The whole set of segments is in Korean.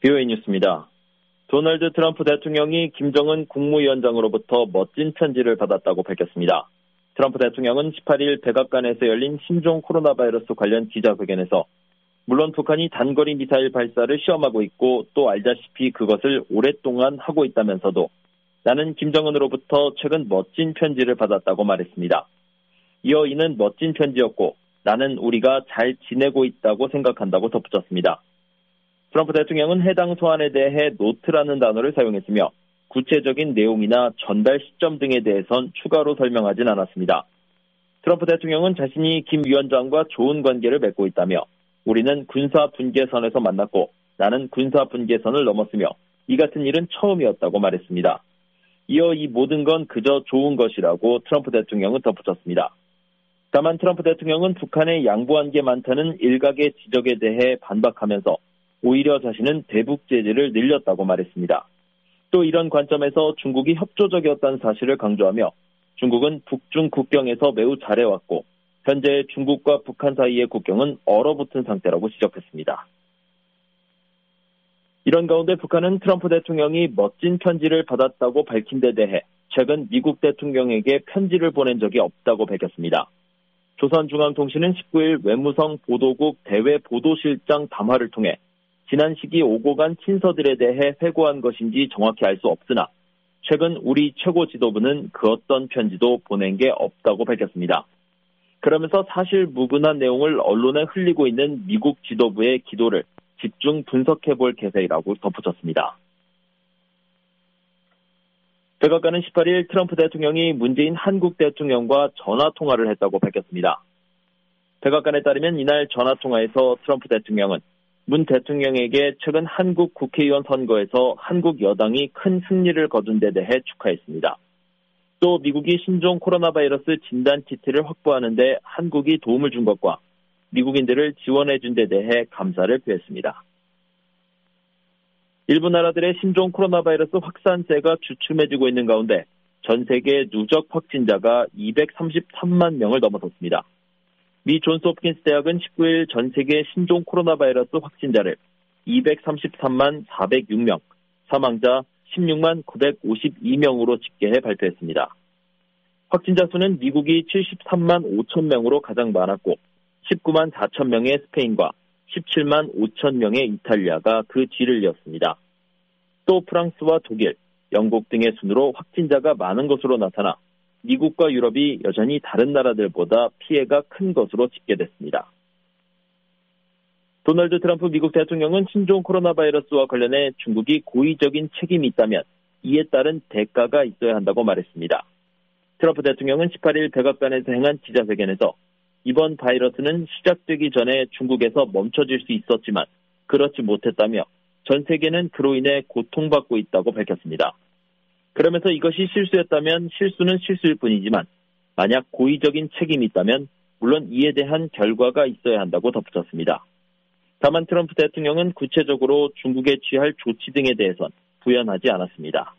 BOA 뉴스입니다. 도널드 트럼프 대통령이 김정은 국무위원장으로부터 멋진 편지를 받았다고 밝혔습니다. 트럼프 대통령은 18일 백악관에서 열린 신종 코로나 바이러스 관련 기자회견에서 물론 북한이 단거리 미사일 발사를 시험하고 있고 또 알다시피 그것을 오랫동안 하고 있다면서도 나는 김정은으로부터 최근 멋진 편지를 받았다고 말했습니다. 이어 이는 멋진 편지였고 나는 우리가 잘 지내고 있다고 생각한다고 덧붙였습니다. 트럼프 대통령은 해당 소환에 대해 노트라는 단어를 사용했으며 구체적인 내용이나 전달 시점 등에 대해선 추가로 설명하진 않았습니다. 트럼프 대통령은 자신이 김 위원장과 좋은 관계를 맺고 있다며 우리는 군사 분계선에서 만났고 나는 군사 분계선을 넘었으며 이 같은 일은 처음이었다고 말했습니다. 이어 이 모든 건 그저 좋은 것이라고 트럼프 대통령은 덧붙였습니다. 다만 트럼프 대통령은 북한에 양보한 게 많다는 일각의 지적에 대해 반박하면서 오히려 자신은 대북 제재를 늘렸다고 말했습니다. 또 이런 관점에서 중국이 협조적이었다는 사실을 강조하며 중국은 북중 국경에서 매우 잘해왔고 현재 중국과 북한 사이의 국경은 얼어붙은 상태라고 지적했습니다. 이런 가운데 북한은 트럼프 대통령이 멋진 편지를 받았다고 밝힌 데 대해 최근 미국 대통령에게 편지를 보낸 적이 없다고 밝혔습니다. 조선중앙통신은 19일 외무성 보도국 대외보도실장 담화를 통해 지난 시기 오고 간 친서들에 대해 회고한 것인지 정확히 알 수 없으나 최근 우리 최고 지도부는 그 어떤 편지도 보낸 게 없다고 밝혔습니다. 그러면서 사실 무근한 내용을 언론에 흘리고 있는 미국 지도부의 기도를 집중 분석해볼 계획이라고 덧붙였습니다. 백악관은 18일 트럼프 대통령이 문재인 한국 대통령과 전화통화를 했다고 밝혔습니다. 백악관에 따르면 이날 전화통화에서 트럼프 대통령은 문 대통령에게 최근 한국 국회의원 선거에서 한국 여당이 큰 승리를 거둔 데 대해 축하했습니다. 또 미국이 신종 코로나 바이러스 진단 키트를 확보하는 데 한국이 도움을 준 것과 미국인들을 지원해 준 데 대해 감사를 표했습니다. 일부 나라들의 신종 코로나 바이러스 확산세가 주춤해지고 있는 가운데 전 세계 누적 확진자가 233만 명을 넘어섰습니다. 미 존스홉킨스 대학은 19일 전 세계 신종 코로나 바이러스 확진자를 233만 406명, 사망자 16만 952명으로 집계해 발표했습니다. 확진자 수는 미국이 73만 5천 명으로 가장 많았고 19만 4천 명의 스페인과 17만 5천 명의 이탈리아가 그 뒤를 이었습니다. 또 프랑스와 독일, 영국 등의 순으로 확진자가 많은 것으로 나타나 미국과 유럽이 여전히 다른 나라들보다 피해가 큰 것으로 집계됐습니다. 도널드 트럼프 미국 대통령은 신종 코로나 바이러스와 관련해 중국이 고의적인 책임이 있다면 이에 따른 대가가 있어야 한다고 말했습니다. 트럼프 대통령은 18일 백악관에서 행한 기자회견에서 이번 바이러스는 시작되기 전에 중국에서 멈춰질 수 있었지만 그렇지 못했다며 전 세계는 그로 인해 고통받고 있다고 밝혔습니다. 그러면서 이것이 실수였다면 실수는 실수일 뿐이지만 만약 고의적인 책임이 있다면 물론 이에 대한 결과가 있어야 한다고 덧붙였습니다. 다만 트럼프 대통령은 구체적으로 중국에 취할 조치 등에 대해선 부연하지 않았습니다.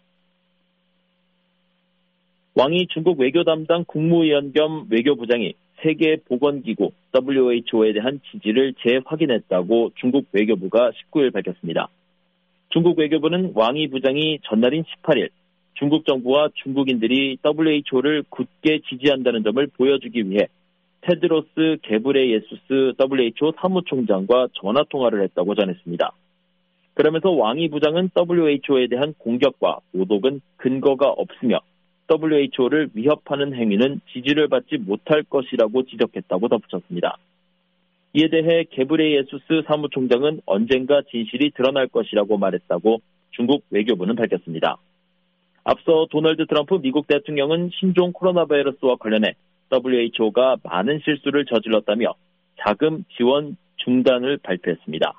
왕이 중국 외교 담당 국무위원 겸 외교부장이 세계보건기구 WHO에 대한 지지를 재확인했다고 중국 외교부가 19일 밝혔습니다. 중국 외교부는 왕이 부장이 전날인 18일 중국 정부와 중국인들이 WHO를 굳게 지지한다는 점을 보여주기 위해 테드로스 게브레예수스 WHO 사무총장과 전화통화를 했다고 전했습니다. 그러면서 왕이 부장은 WHO에 대한 공격과 모독은 근거가 없으며 WHO를 위협하는 행위는 지지를 받지 못할 것이라고 지적했다고 덧붙였습니다. 이에 대해 게브레예수스 사무총장은 언젠가 진실이 드러날 것이라고 말했다고 중국 외교부는 밝혔습니다. 앞서 도널드 트럼프 미국 대통령은 신종 코로나 바이러스와 관련해 WHO가 많은 실수를 저질렀다며 자금 지원 중단을 발표했습니다.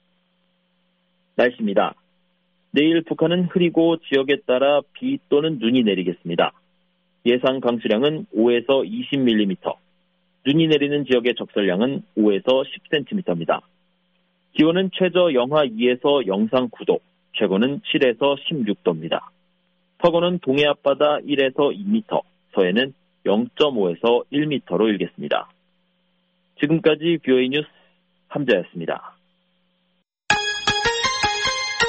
날씨입니다. 내일 북한은 흐리고 지역에 따라 비 또는 눈이 내리겠습니다. 예상 강수량은 5에서 20mm, 눈이 내리는 지역의 적설량은 5에서 10cm입니다. 기온은 최저 영하 2에서 영상 9도, 최고는 7에서 16도입니다. 서거는 동해 앞바다 1에서 2m, 서해는 0.5에서 1m로 일겠습니다. 지금까지 BOA 뉴스 함자였습니다.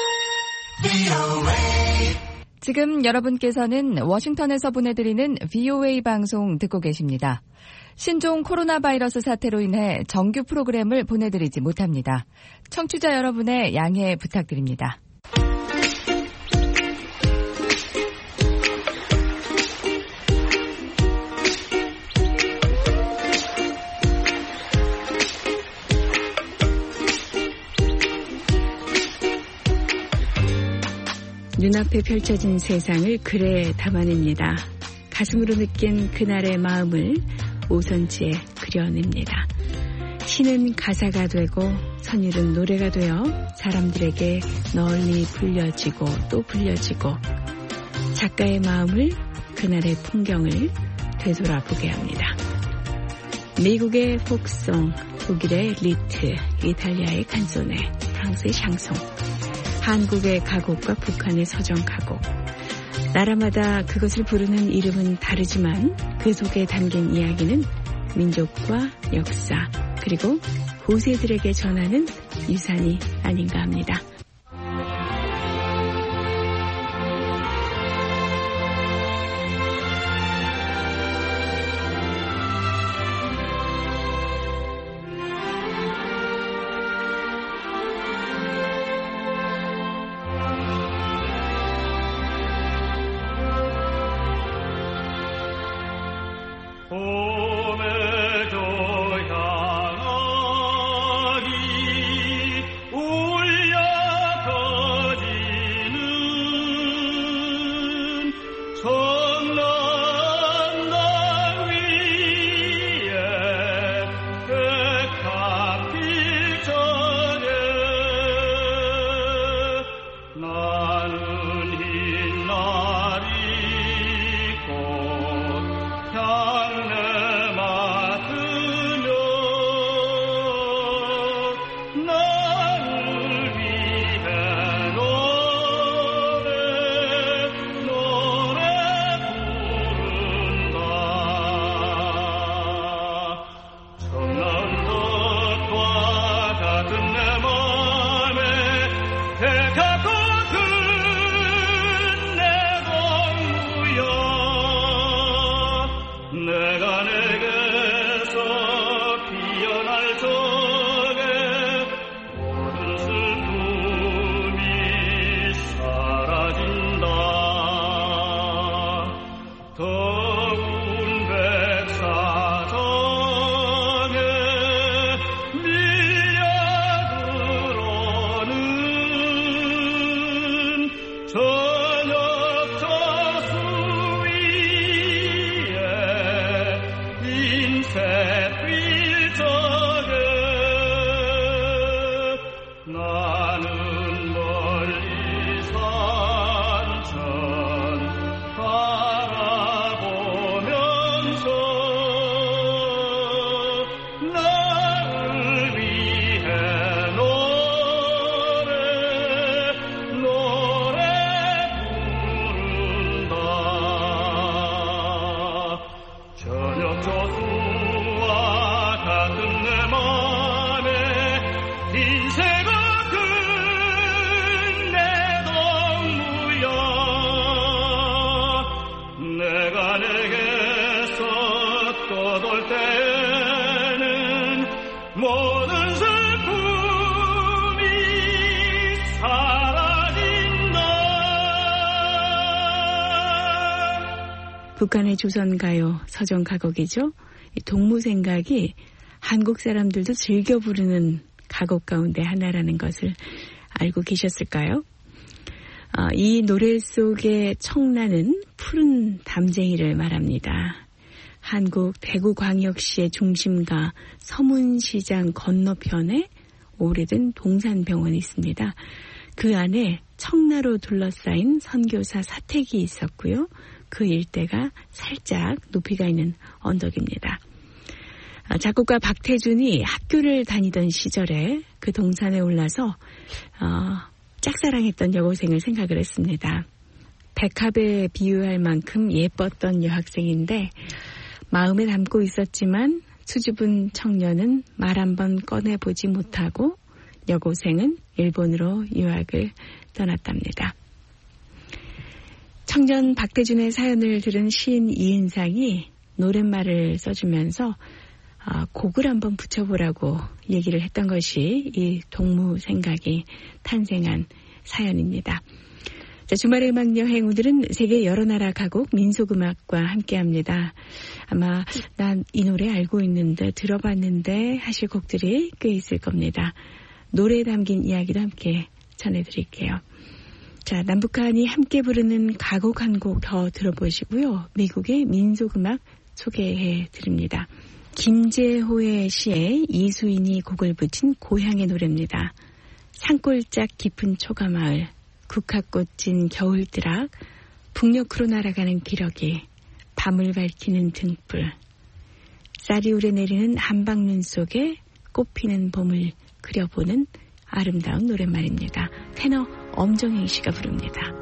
지금 여러분께서는 워싱턴에서 보내드리는 VOA 방송 듣고 계십니다. 신종 코로나 바이러스 사태로 인해 정규 프로그램을 보내드리지 못합니다. 청취자 여러분의 양해 부탁드립니다. 눈앞에 펼쳐진 세상을 글에 담아냅니다. 가슴으로 느낀 그날의 마음을 오선지에 그려냅니다. 시는 가사가 되고 선율은 노래가 되어 사람들에게 널리 불려지고 또 불려지고 작가의 마음을 그날의 풍경을 되돌아보게 합니다. 미국의 폭송, 독일의 리트, 이탈리아의 칸소네, 프랑스의 샹송, 한국의 가곡과 북한의 서정 가곡. 나라마다 그것을 부르는 이름은 다르지만 그 속에 담긴 이야기는 민족과 역사 그리고 후세들에게 전하는 유산이 아닌가 합니다. 북한의 조선가요 서정가곡이죠. 동무생각이 한국 사람들도 즐겨 부르는 가곡 가운데 하나라는 것을 알고 계셨을까요? 이 노래 속의 청라는 푸른 담쟁이를 말합니다. 한국 대구광역시의 중심가 서문시장 건너편에 오래된 동산병원이 있습니다. 그 안에 청라로 둘러싸인 선교사 사택이 있었고요. 그 일대가 살짝 높이가 있는 언덕입니다. 작곡가 박태준이 학교를 다니던 시절에 그 동산에 올라서 짝사랑했던 여고생을 생각을 했습니다. 백합에 비유할 만큼 예뻤던 여학생인데 마음에 담고 있었지만 수줍은 청년은 말 한 번 꺼내보지 못하고 여고생은 일본으로 유학을 떠났답니다. 청년 박대준의 사연을 들은 시인 이은상이 노랫말을 써주면서 곡을 한번 붙여보라고 얘기를 했던 것이 이 동무 생각이 탄생한 사연입니다. 자, 주말의 음악 여행 오늘은 세계 여러 나라 가곡 민속음악과 함께합니다. 아마 난 이 노래 알고 있는데 들어봤는데 하실 곡들이 꽤 있을 겁니다. 노래에 담긴 이야기도 함께 전해드릴게요. 자, 남북한이 함께 부르는 가곡 한 곡 더 들어보시고요. 미국의 민속음악 소개해 드립니다. 김재호의 시에 이수인이 곡을 붙인 고향의 노래입니다. 산골짝 깊은 초가마을, 국화꽃 진 겨울드락, 북녘으로 날아가는 기러기, 밤을 밝히는 등불, 쌀이 우려내리는 한방눈 속에 꽃피는 봄을 그려보는 아름다운 노랫말입니다. 테너 엄정행 씨가 부릅니다.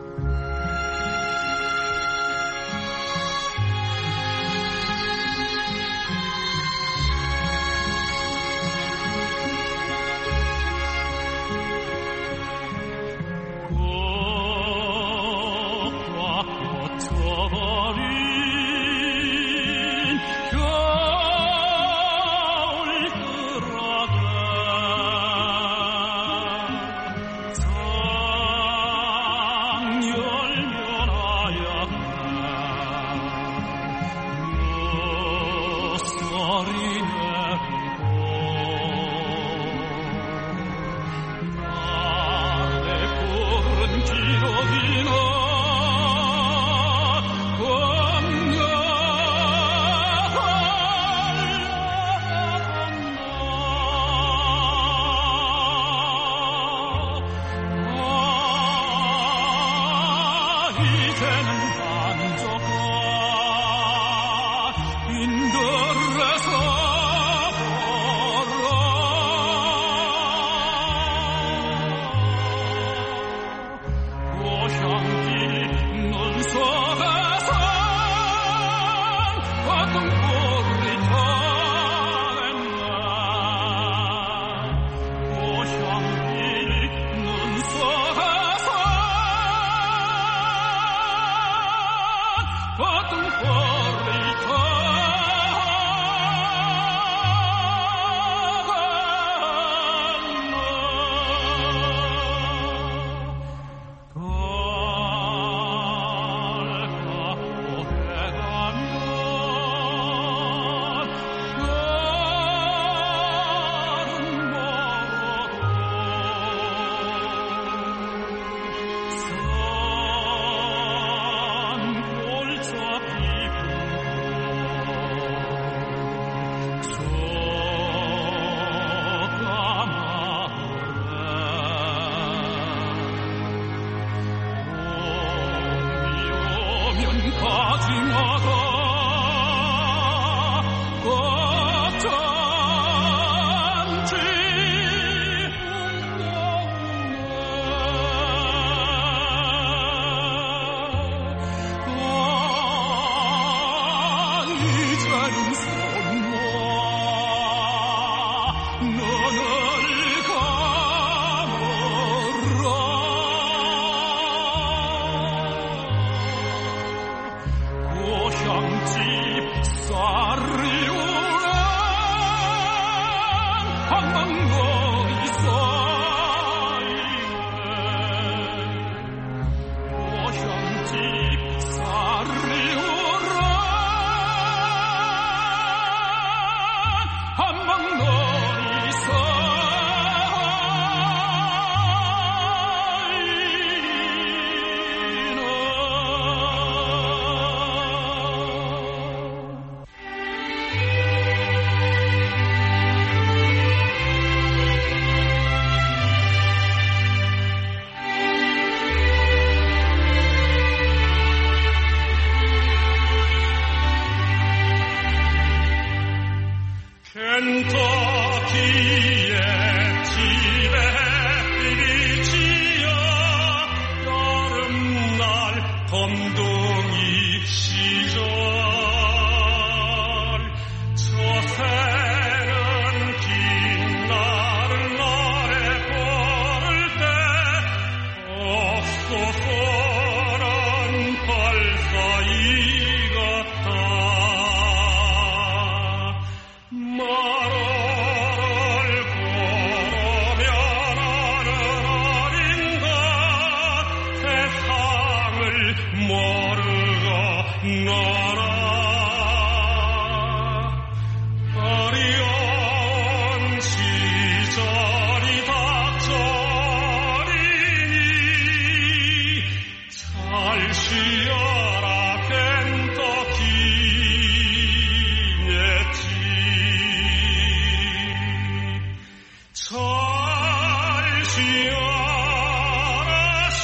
고향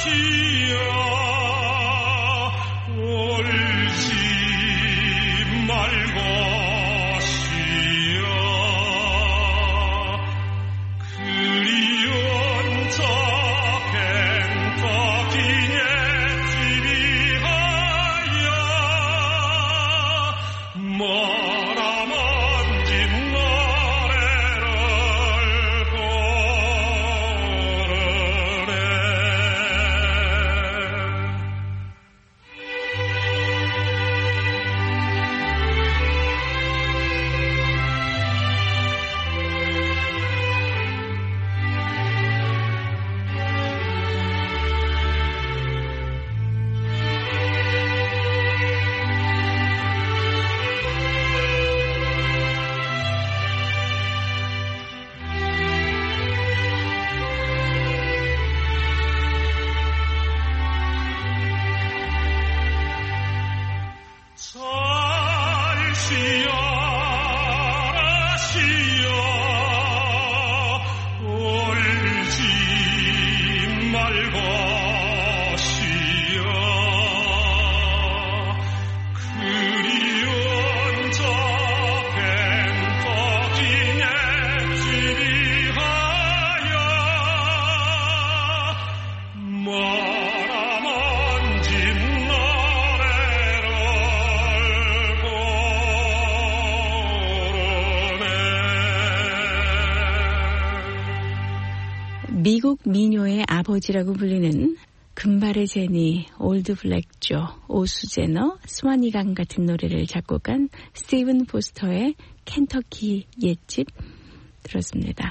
미국 민요의 아버지라고 불리는 금발의 제니, 올드 블랙조, 오수제너, 스와니강 같은 노래를 작곡한 스티븐 포스터의 켄터키 옛집 들었습니다.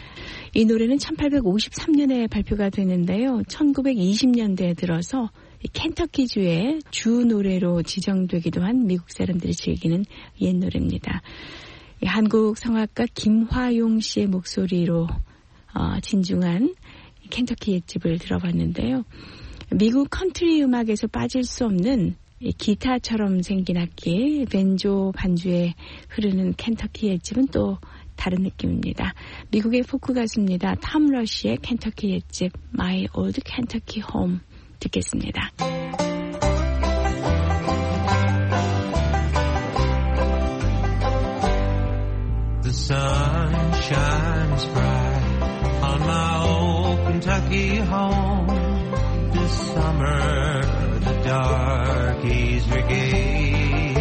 이 노래는 1853년에 발표가 되는데요. 1920년대에 들어서 켄터키주의 주 노래로 지정되기도 한 미국 사람들이 즐기는 옛 노래입니다. 한국 성악가 김화용 씨의 목소리로 진중한 켄터키 옛집을 들어봤는데요. 미국 컨트리 음악에서 빠질 수 없는 기타처럼 생긴 악기, 벤조 반주에 흐르는 켄터키 옛집은 또 다른 느낌입니다. 미국의 포크 가수입니다. 톰 러시의 켄터키 옛집, My Old Kentucky Home 듣겠습니다. The sun shines bright on my old Kentucky home. This summer the darkies regain.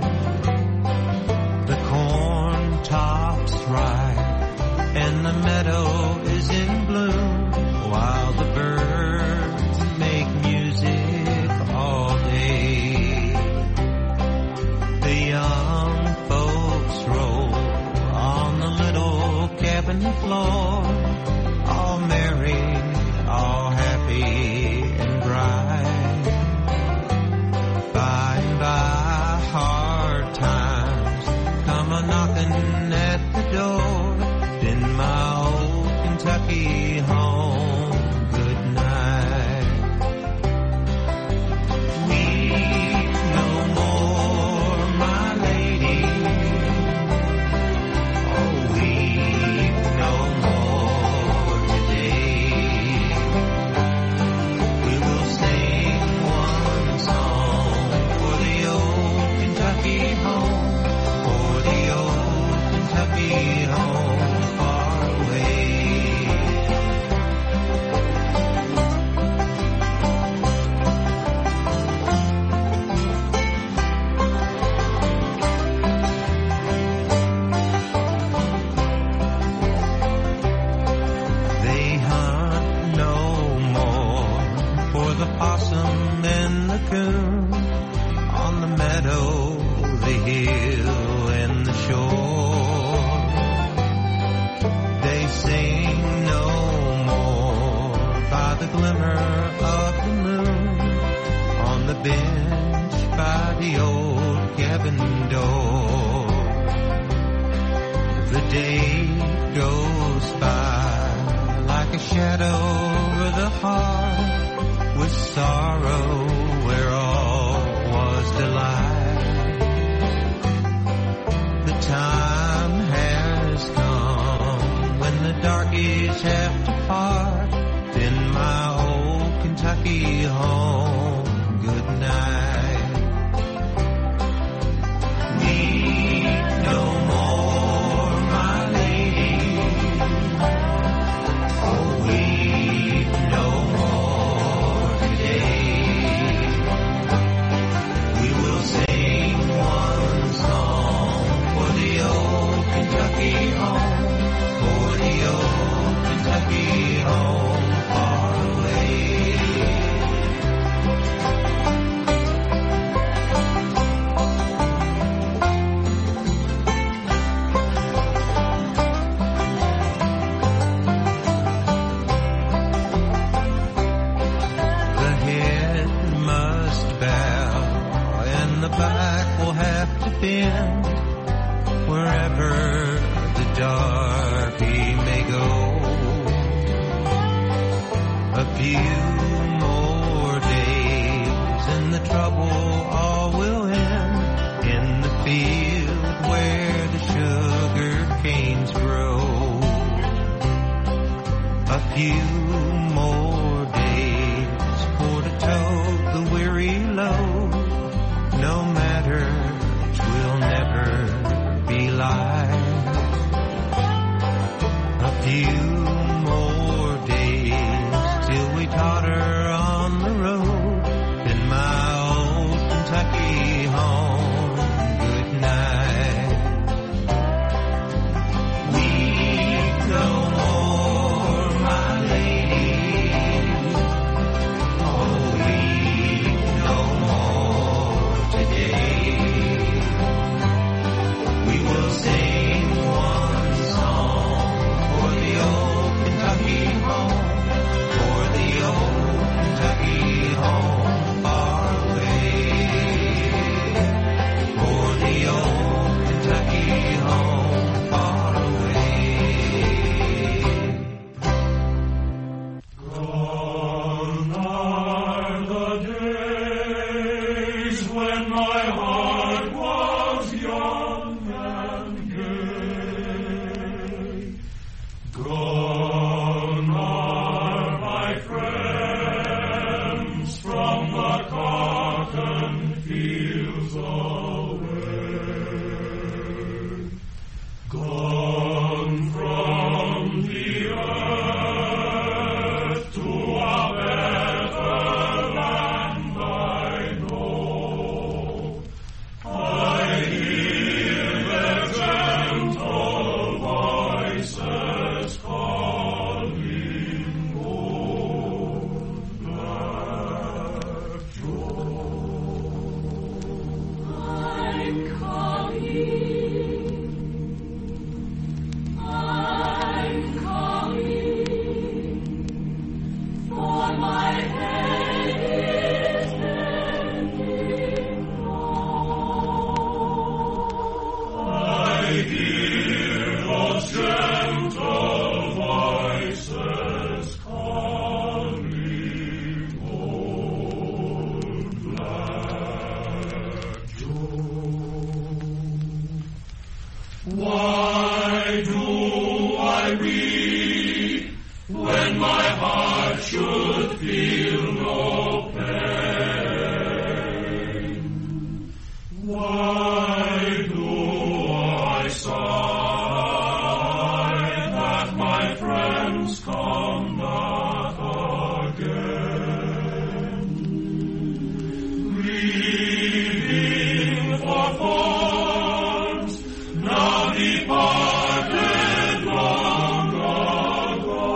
The corn tops ripe and the meadow is in bloom, while the birds make music all day. The young folks roll on the little cabin floor, all merry, all happy and bright. By and by hard times come a-knocking at the door, then my old Kentucky home, good night. Weep no more, my lady, oh weep no more today. We will sing one song for the old Kentucky home, for the old Kentucky home far away. They hunt no more for the possum and the coon on the meadow, the hill, and the shore. They sing no more by the glimmer of the moon on the bench by the old cabin door. The day goes by like a shadow over the heart, with sorrow where all was delight. The time has come when the darkies have to part, then my old Kentucky Kentucky home. Good night. Weep no more, my lady. Oh, weep no more today. We will sing one song for the old Kentucky home, for the old Kentucky home far away. The head must bow and the back will have to bend wherever the darky may go. A few more days and the trouble all will end in the field where the sugar canes grow. A few more days for to tote the weary load. No matter, 'twill never be light. A few more days till we totter on the road. Then my old Kentucky home. Good night. Weep no more, my lady. Oh, weep no more today. We will sing one song for the old Kentucky home, for the old Kentucky home far away, for the old Kentucky home far away. Gone are the days when my heart was young and gay. Gone are my friends from the cotton fields away. Gone from the earth to a better land I know. I hear their gentle voices calling, Old Black Joe. I'm coming. I'm coming. For my head is bending low. I hear those gentle voices calling, Old Black Joe. Why do I weep when my heart should feel no pain? Why do I sigh that my friends come not again? Grieving for forms now departed long ago.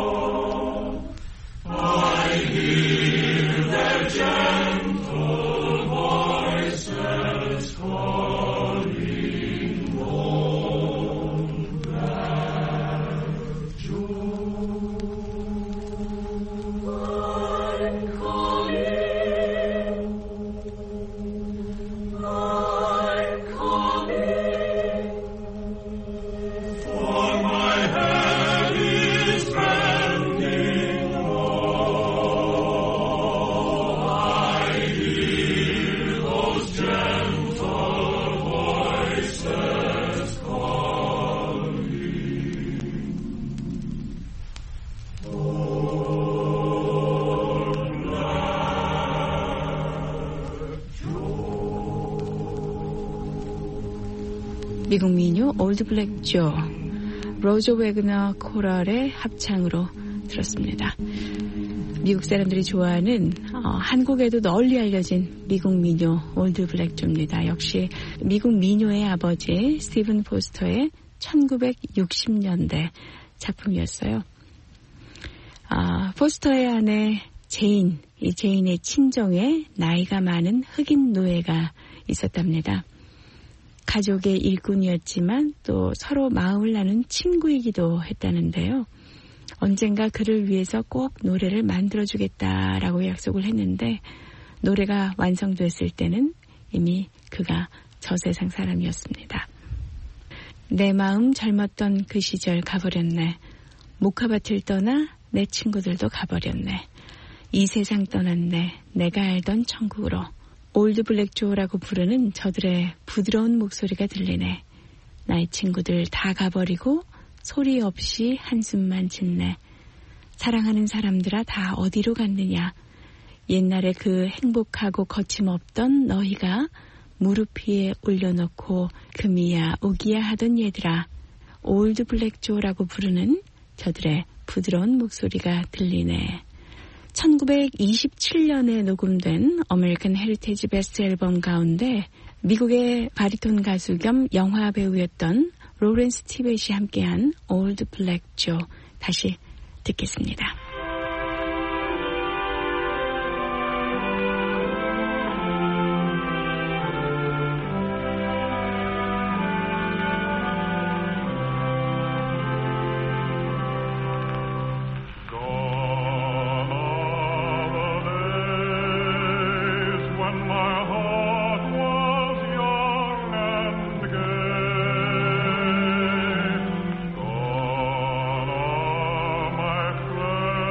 I hear their gentle voices calling, Old Black Joe. I'm coming. I'm coming. For my head is bending low. 미국 민요 올드 블랙 조, 로저 웨그너 코럴의 합창으로 들었습니다. 미국 사람들이 좋아하는 한국에도 널리 알려진 미국 민요 올드 블랙 조입니다. 역시 미국 민요의 아버지 스티븐 포스터의 1960년대 작품이었어요. 포스터의 아내 제인, 이 제인의 친정에 나이가 많은 흑인 노예가 있었답니다. 가족의 일꾼이었지만 또 서로 마음을 나눈 친구이기도 했다는데요. 언젠가 그를 위해서 꼭 노래를 만들어주겠다라고 약속을 했는데 노래가 완성됐을 때는 이미 그가 저세상 사람이었습니다. 내 마음 젊었던 그 시절 가버렸네. 목화밭을 떠나 내 친구들도 가버렸네. 이 세상 떠났네. 내가 알던 천국으로. 올드 블랙 조라고 부르는 저들의 부드러운 목소리가 들리네. 나의 친구들 다 가버리고 소리 없이 한숨만 짓네. 사랑하는 사람들아 다 어디로 갔느냐. 옛날에 그 행복하고 거침없던 너희가 무릎 위에 올려놓고 금이야 오기야 하던 얘들아. 올드 블랙 조라고 부르는 저들의 부드러운 목소리가 들리네. 1927년에 녹음된 어메리칸 헤리티지 베스트 앨범 가운데 미국의 바리톤 가수 겸 영화 배우였던 로렌스 티벳이 함께한 올드 블랙 조 다시 듣겠습니다. Gone are my friends.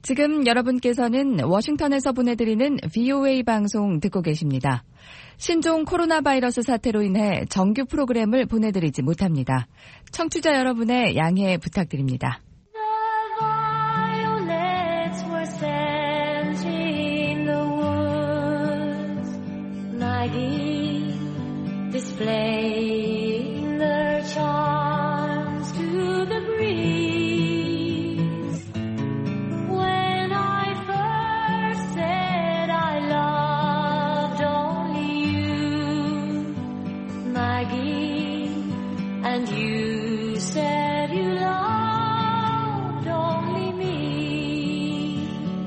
지금 여러분께서는 워싱턴에서 보내드리는 VOA 방송 듣고 계십니다. 신종 코로나 바이러스 사태로 인해 정규 프로그램을 보내드리지 못합니다. 청취자 여러분의 양해 부탁드립니다. Displaying their charms to the breeze. When I first said I loved only you, Maggie, and you said you loved only me.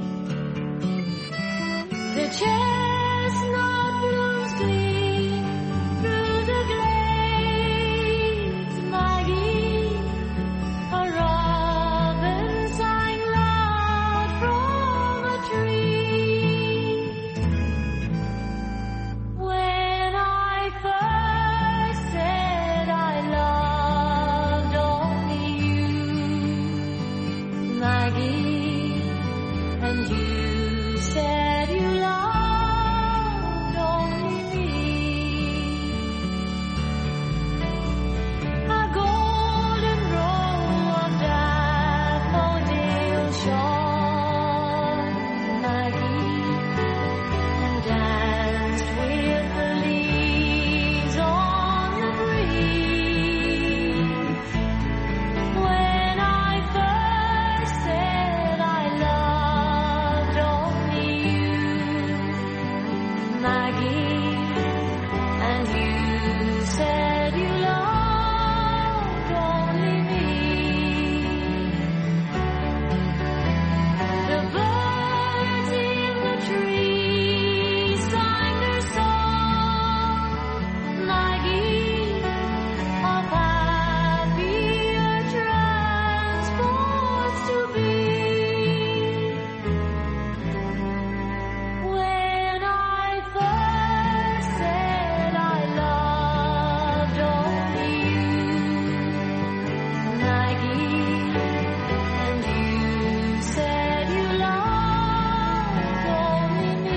The chestnut blooms gleam through the glades, Maggie, a robin sang loud from a tree. When I first said I loved only you, Maggie, and you said you loved only me. A golden row of daffodils shone, Maggie, and danced with the leaves on the breeze. When I first said I loved only you, Maggie, and you said you loved only me. The birds in the trees sang their song, Maggie, of happier transports to be. When I first said I loved only you, Maggie, and you said you loved only me.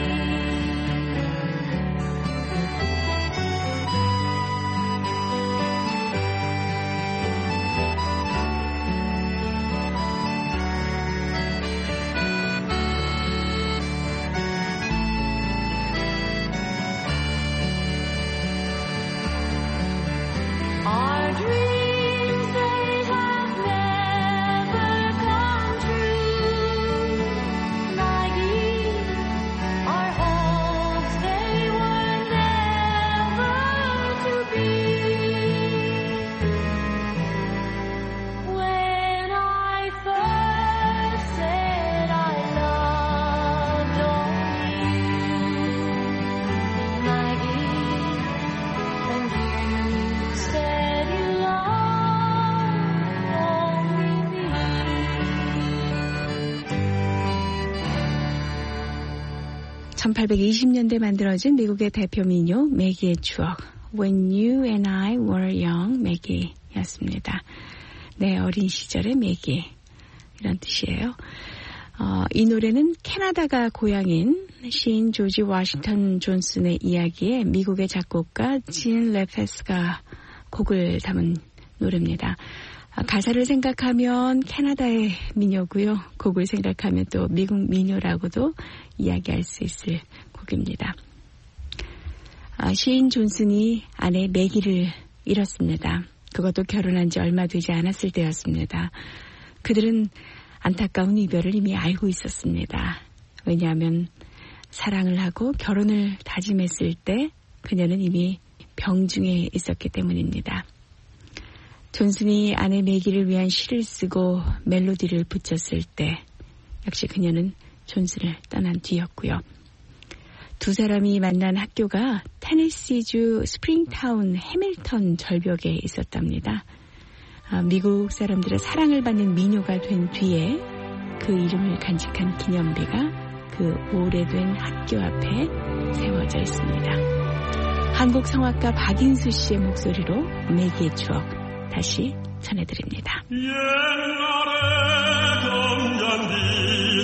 'Our dreams they have never come true, Maggie. Our hopes they were never to be. When I first said I loved only you, Maggie, and you said you loved only me. 1820년대 만들어진 미국의 대표 민요 매기의 추억 When You and I Were Young, 매기였습니다. 네, 어린 시절의 매기 이런 뜻이에요. 이 노래는 캐나다가 고향인 시인 조지 워싱턴 존슨의 이야기에 미국의 작곡가 진 레페스가 곡을 담은 노래입니다. 가사를 생각하면 캐나다의 민요고요. 곡을 생각하면 또 미국 민요라고도 이야기할 수 있을 곡입니다. 시인 존슨이 아내 매기를 잃었습니다. 그것도 결혼한 지 얼마 되지 않았을 때였습니다. 그들은 안타까운 이별을 이미 알고 있었습니다. 왜냐하면 사랑을 하고 결혼을 다짐했을 때 그녀는 이미 병중에 있었기 때문입니다. 존슨이 아내 매기를 위한 시를 쓰고 멜로디를 붙였을 때 역시 그녀는 존슨을 떠난 뒤였고요. 두 사람이 만난 학교가 테네시주 스프링타운 해밀턴 절벽에 있었답니다. 미국 사람들의 사랑을 받는 민요가 된 뒤에 그 이름을 간직한 기념비가 그 오래된 학교 앞에 세워져 있습니다. 한국 성악가 박인수 씨의 목소리로 매기의 추억 다시 전해드립니다. 옛날에 동전비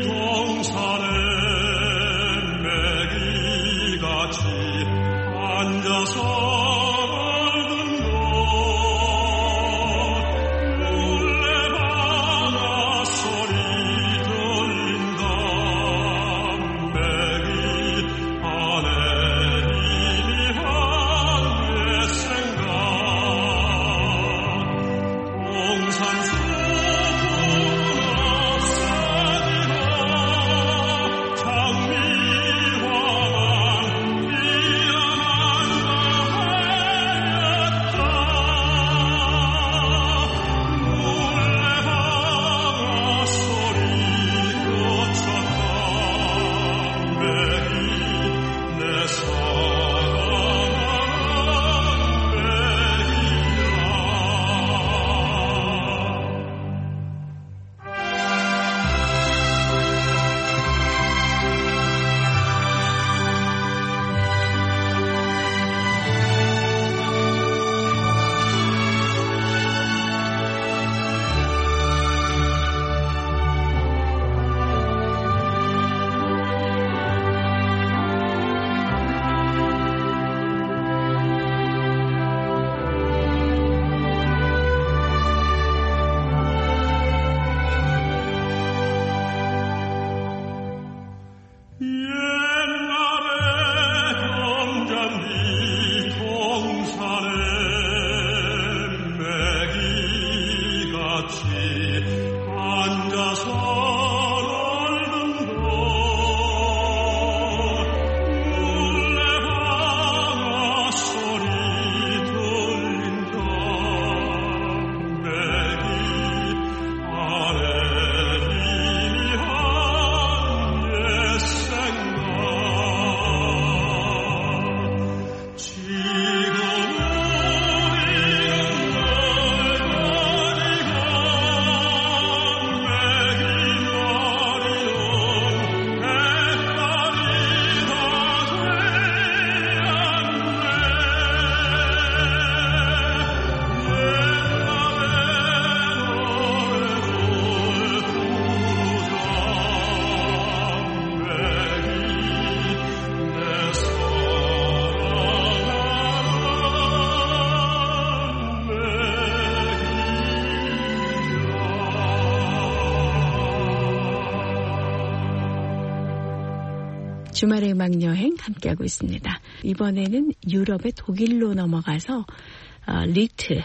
주말의 음악 여행 함께하고 있습니다. 이번에는 유럽의 독일로 넘어가서 리트,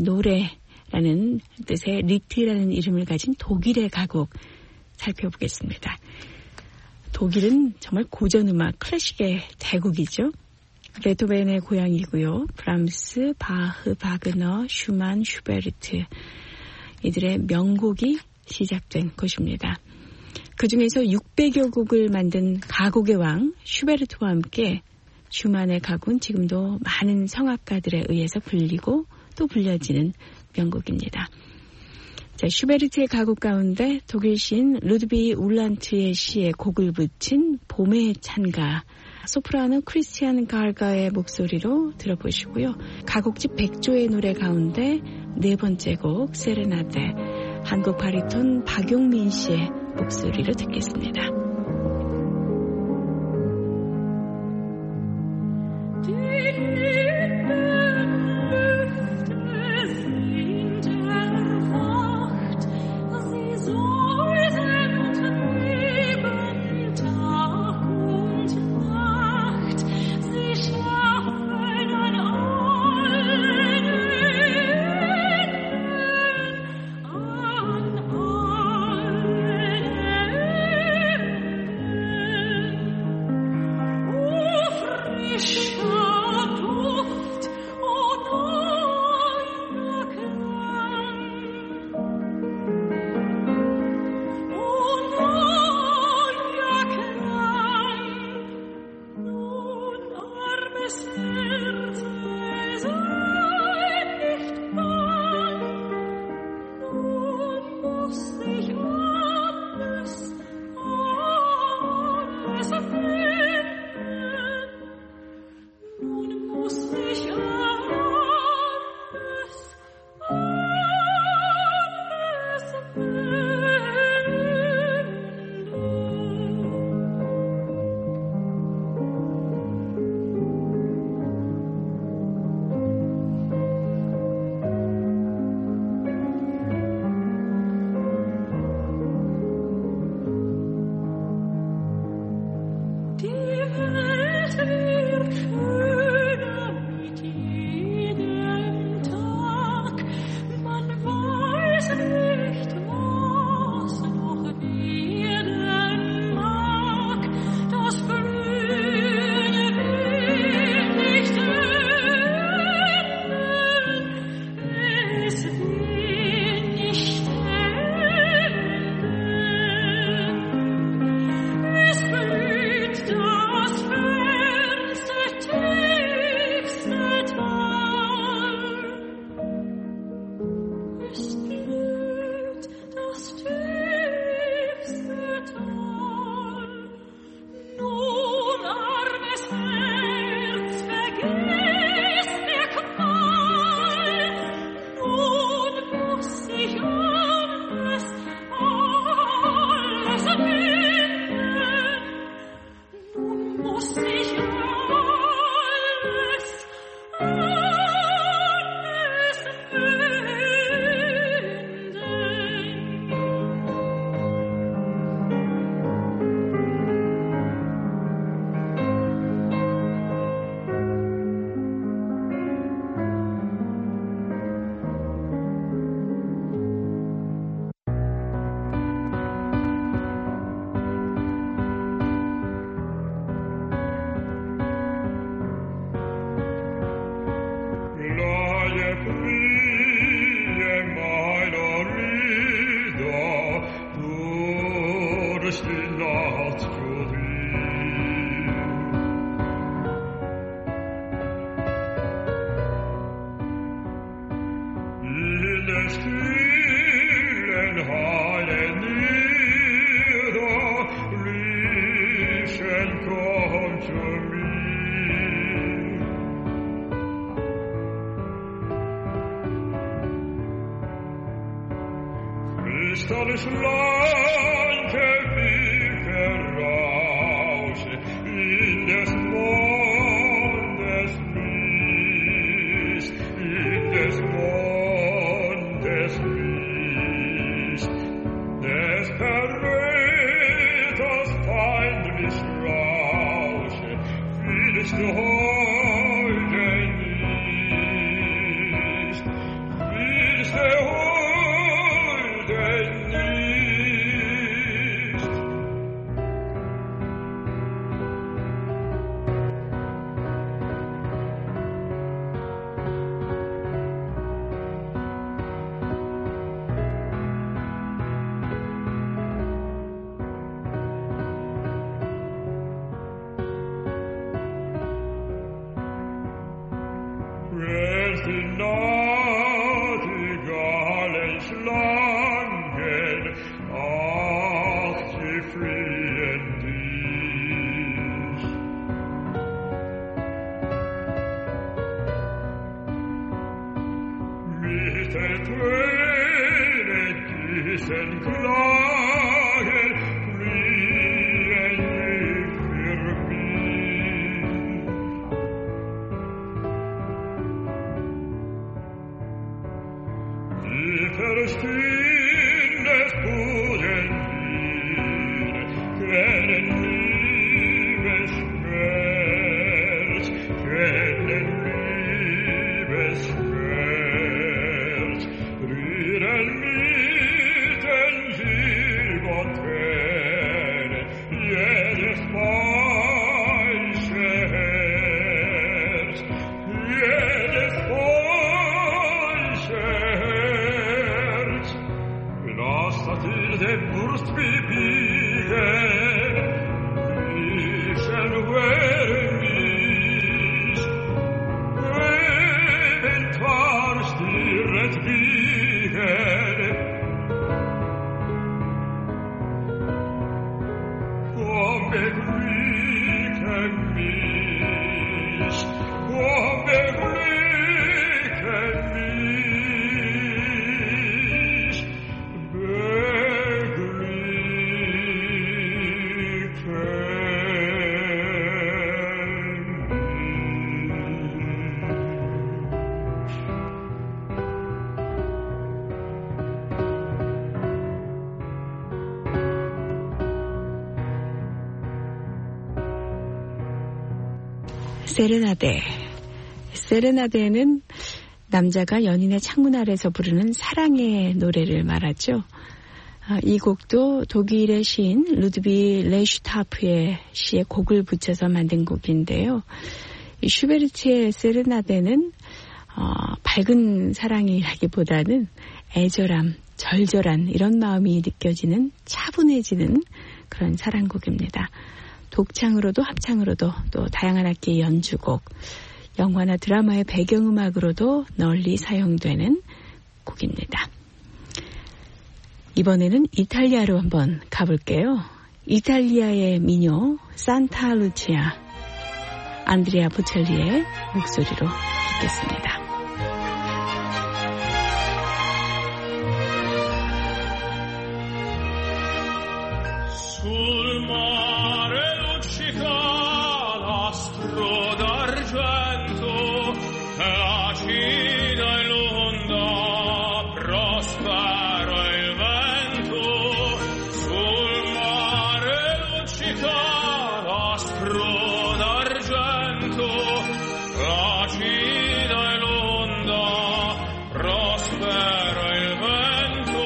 노래라는 뜻의 리트라는 이름을 가진 독일의 가곡 살펴보겠습니다. 독일은 정말 고전음악, 클래식의 대국이죠. 베토벤의 고향이고요. 브람스, 바흐, 바그너, 슈만, 슈베르트 이들의 명곡이 시작된 곳입니다. 그중에서 600여 곡을 만든 가곡의 왕 슈베르트와 함께 슈만의 가곡은 지금도 많은 성악가들에 의해서 불리고 또 불려지는 명곡입니다. 자, 슈베르트의 가곡 가운데 독일 시인 루드비 울란트의 시에 곡을 붙인 봄의 찬가, 소프라노 크리스티안 가르가의 목소리로 들어보시고요. 가곡집 백조의 노래 가운데 네 번째 곡 세레나데, 한국 바리톤 박용민 씨의 목소리로 듣겠습니다. Des Perretas feindlich Raum. Nachtigallen, Schlangen, ach, sie fliehen dich. Mit der Tränen diesen Klagen fliehen sie für mich. Die verstehen des Boden kennen Liebesschmerz, kennen Liebesschmerz, rühren mit den Silbertränen jedes falsche Herz, jedes falsche Herz. Lasst ihr der Brust bebiegen, Ischen wäre mich, eventual stirret wiegen. Komm, beglücke mich, komm, beglücke mich, 세레나데. 세레나데는 남자가 연인의 창문 아래서 부르는 사랑의 노래를 말하죠. 이 곡도 독일의 시인 루드비 레슈타프의 시에 곡을 붙여서 만든 곡인데요. 이 슈베르트의 세레나데는 밝은 사랑이라기보다는 애절함, 절절한 이런 마음이 느껴지는 차분해지는 그런 사랑곡입니다. 독창으로도 합창으로도 또 다양한 악기의 연주곡, 영화나 드라마의 배경음악으로도 널리 사용되는 곡입니다. 이번에는 이탈리아로 한번 가볼게요. 이탈리아의 미녀 산타 루치아, 안드레아 보첼리의 목소리로 듣겠습니다. Sul mare luccica l'astro d'argento, acida e l'onda, prospero il vento. Sul mare luccica l'astro d'argento, acida e l'onda, prospero il vento.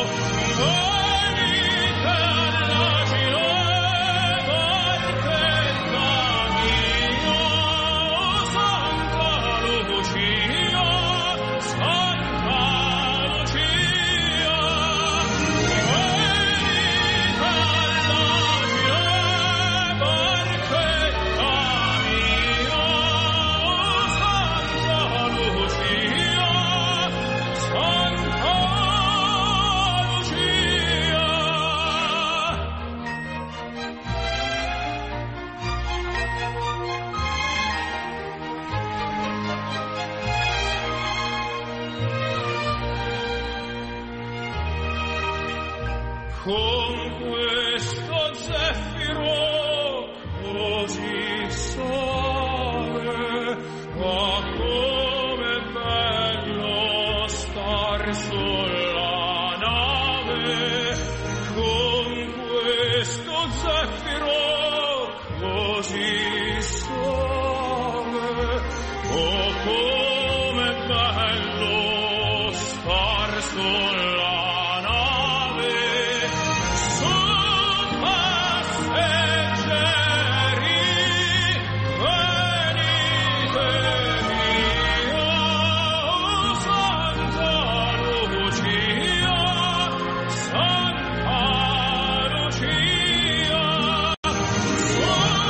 Con questo zeffiro così soave, ma come bello star sulla nave. Con questo zeffiro così soave, oh come bello star sulla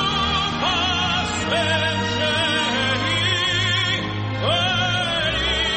Lucia.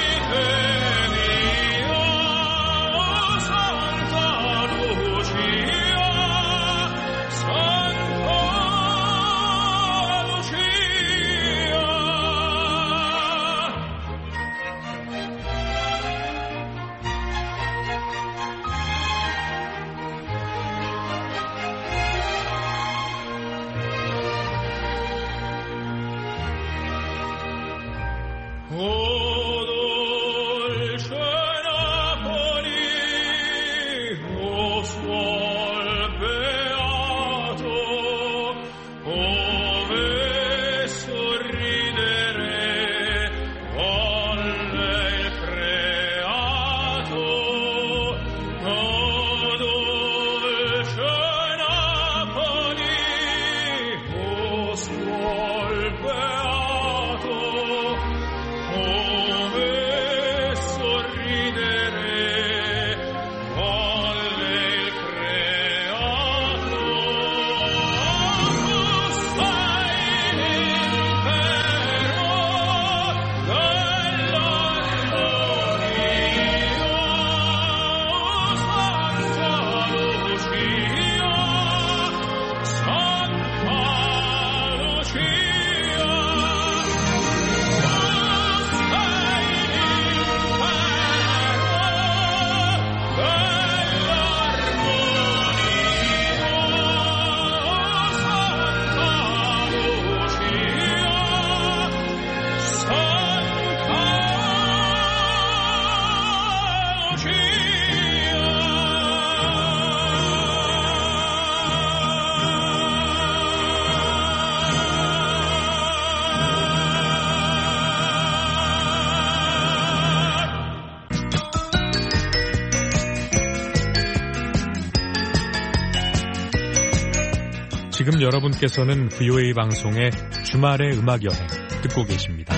지금 여러분께서는 VOA 방송의 주말의 음악여행 듣고 계십니다.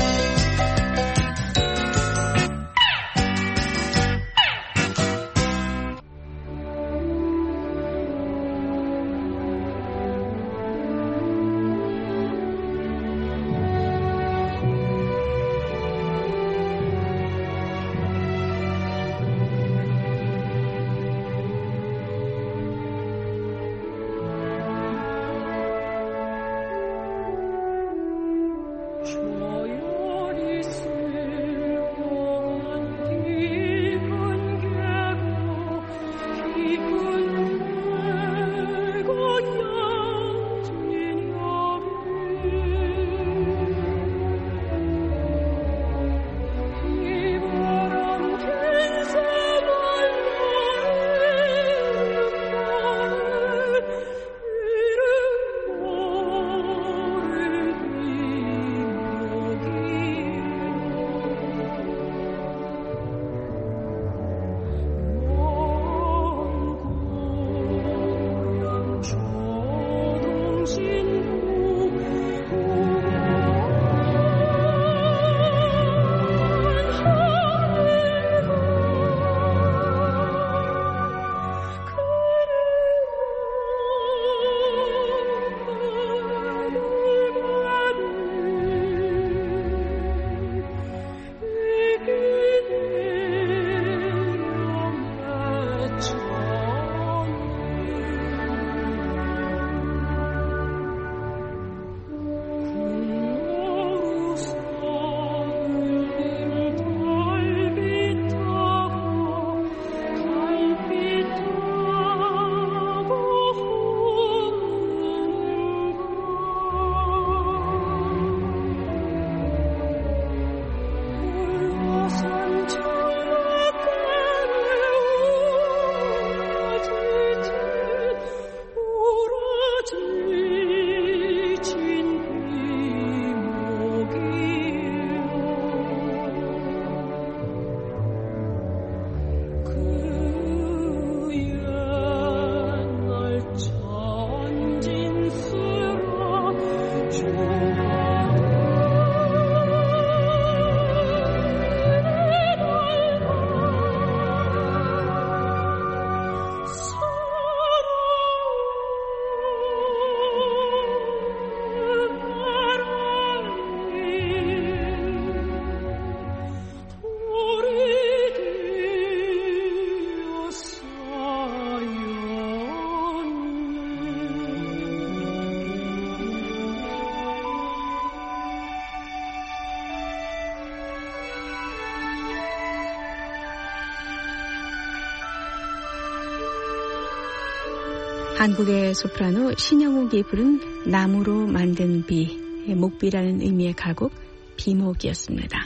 한국의 소프라노 신영욱이 부른 나무로 만든 비의 목비라는 의미의 가곡 비목이었습니다.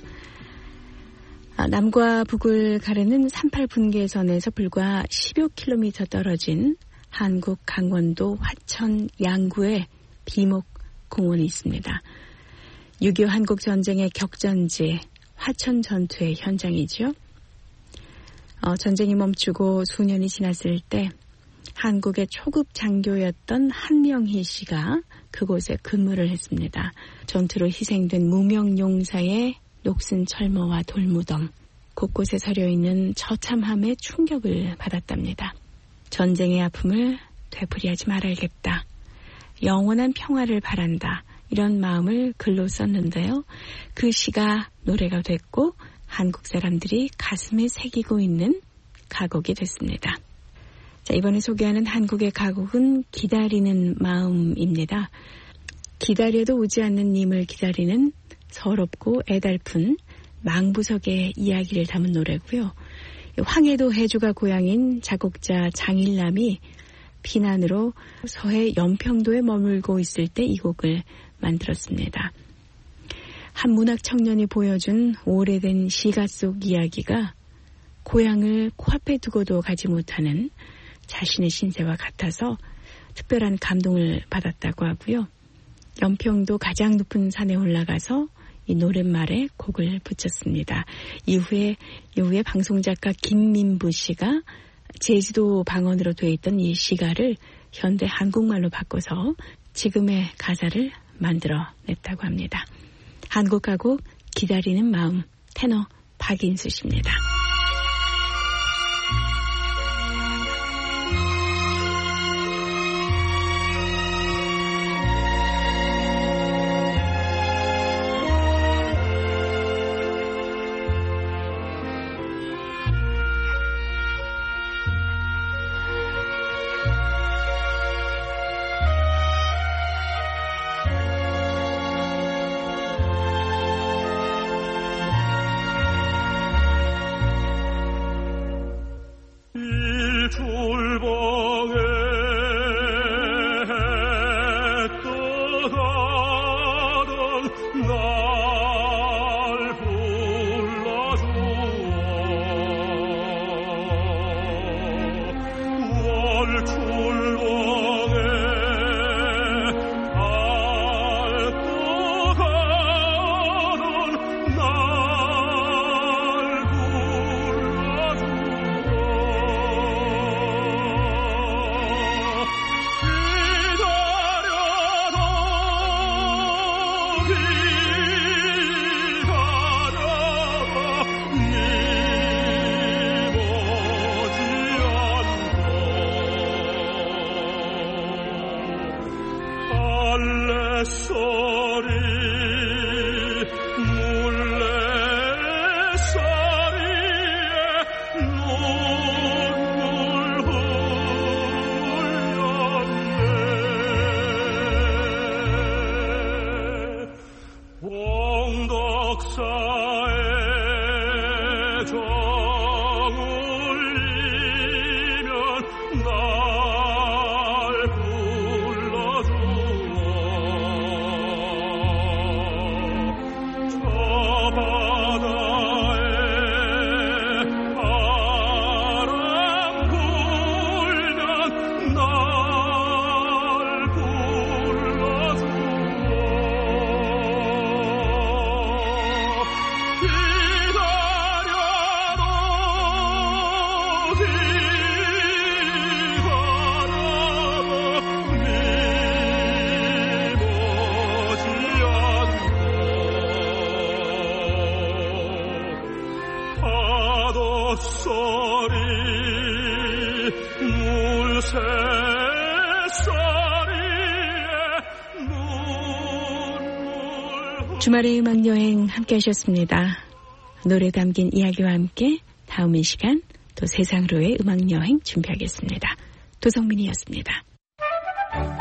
남과 북을 가르는 38분계선에서 불과 10여 킬로미터 떨어진 한국 강원도 화천 양구에 비목 공원이 있습니다. 6.25 한국전쟁의 격전지 화천 전투의 현장이죠. 전쟁이 멈추고 수년이 지났을 때 한국의 초급 장교였던 한명희 씨가 그곳에 근무를 했습니다. 전투로 희생된 무명용사의 녹슨 철모와 돌무덤, 곳곳에 서려있는 처참함에 충격을 받았답니다. 전쟁의 아픔을 되풀이하지 말아야겠다. 영원한 평화를 바란다. 이런 마음을 글로 썼는데요. 그 시가 노래가 됐고 한국 사람들이 가슴에 새기고 있는 가곡이 됐습니다. 자, 이번에 소개하는 한국의 가곡은 기다리는 마음입니다. 기다려도 오지 않는 님을 기다리는 서럽고 애달픈 망부석의 이야기를 담은 노래고요. 황해도 해주가 고향인 작곡자 장일남이 피난으로 서해 연평도에 머물고 있을 때 이 곡을 만들었습니다. 한 문학 청년이 보여준 오래된 시가 속 이야기가 고향을 코앞에 두고도 가지 못하는 자신의 신세와 같아서 특별한 감동을 받았다고 하고요. 연평도 가장 높은 산에 올라가서 이 노랫말에 곡을 붙였습니다. 이후에 방송작가 김민부 씨가 제주도 방언으로 되어 있던 이 시가를 현대 한국말로 바꿔서 지금의 가사를 만들어냈다고 합니다. 한국가곡 기다리는 마음, 테너 박인수 씨입니다. 주말의 음악여행 함께 하셨습니다. 노래 담긴 이야기와 함께 다음 이 시간 또 세상으로의 음악여행 준비하겠습니다. 도성민이었습니다.